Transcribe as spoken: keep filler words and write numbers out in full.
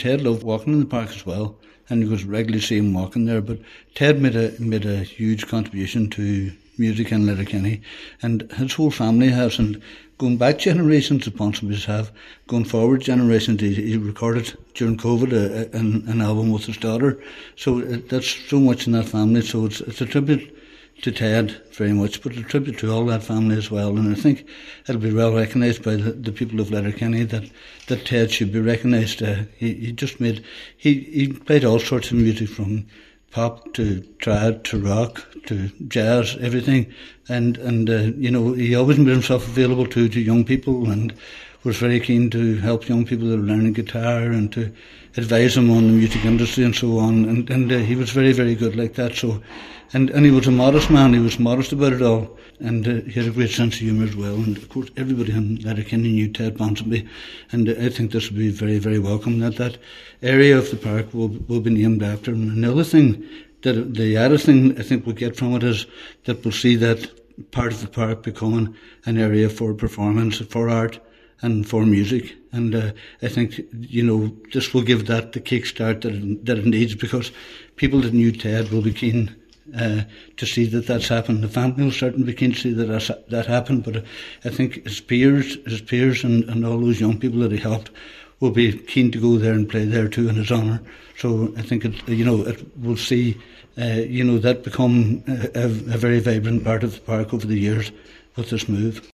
Ted loved walking in the park as well, and you could regularly see him walking there. But Ted made a made a huge contribution to music in Letterkenny, and his whole family has. And going back generations, the Ponsonbys have. Going forward generations, he, he recorded during COVID a, a, an, an album with his daughter. So it, that's so much in that family. So it's it's a tribute to Ted very much, but a tribute to all that family as well. And I think it'll be well recognised by the, the people of Letterkenny that, that Ted should be recognised. Uh, he, he just made, he, he played all sorts of music, from pop to trad to rock to jazz, everything. And, and uh, you know, he always made himself available to, to young people, and was very keen to help young people that are learning guitar and to advise them on the music industry and so on. And, and uh, he was very, very good like that. So, and, and he was a modest man. He was modest about it all. And uh, he had a great sense of humour as well. And of course, everybody in Letterkenny knew Ted Ponsonby. And uh, I think this will be very, very welcome, that that area of the park will, will be named after him. And the other thing, that the other thing I think we'll get from it is that we'll see that part of the park becoming an area for performance, for art, and for music. And uh, I think, you know, this will give that the kickstart that it, that it needs, because people that knew Ted will be keen uh, to see that that's happened. The family will certainly be keen to see that that's, that happened, but I think his peers, his peers and, and all those young people that he helped will be keen to go there and play there too in his honour. So I think, it, you know, it will see, uh, you know, that become a, a very vibrant part of the park over the years with this move.